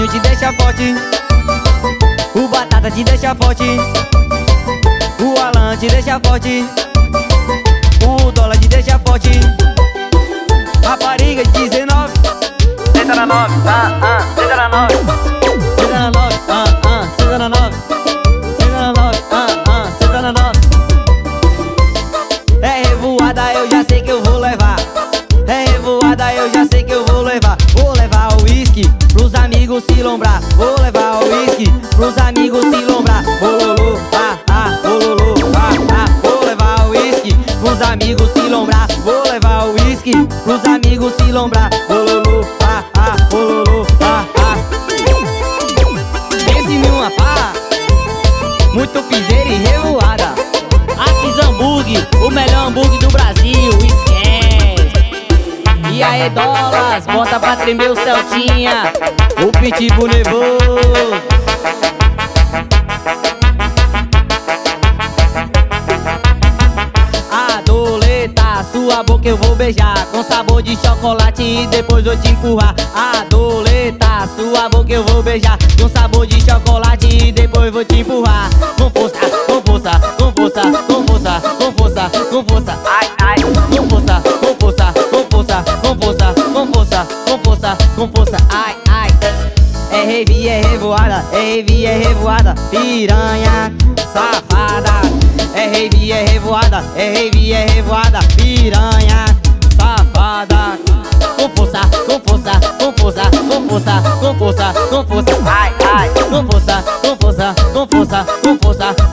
Toninho te deixa forte, o Batata te deixa forte, o Alan te deixa forte, o Dólar te deixa forte. Rapariga de 19, senta na 9, senta na 9, senta na 9, senta na 9, senta na 9, senta na 9. É revoada, eu já sei que eu vou levar. É revoada, eu já sei que eu vou levar. Vou levar o uísque pros amigos se lombrar. Vou levar o uísque pros amigos se lombrar. Bololô, bololô, vou levar o uísque pros amigos se lombrar. Vou levar o uísque pros amigos se lombrar. Bololô, bololô, pense numa pá, muito piseira e revoada. Aqui Hambúrguer, o melhor hambúrguer do Brasil, esquece. E aí Dólares, bota pra tremer o Celtinha, o pitbull nervoso. Adoleta, sua boca eu vou beijar com sabor de chocolate e depois vou te empurrar. Adoleta, sua boca eu vou beijar com sabor de chocolate e depois vou te empurrar. Com força, com força, com força, com força, com força, com força, ai, ai. Com força, com força, com força, com força, com força, com força, com força, ai, ai. É rave, é revoada, é rave, é revoada, piranha safada. É rave, é revoada, é rave, é revoada, piranha safada. Com força, com força, com força, com força, com força, com força, ai, ai. Com força, com força, com força, com força,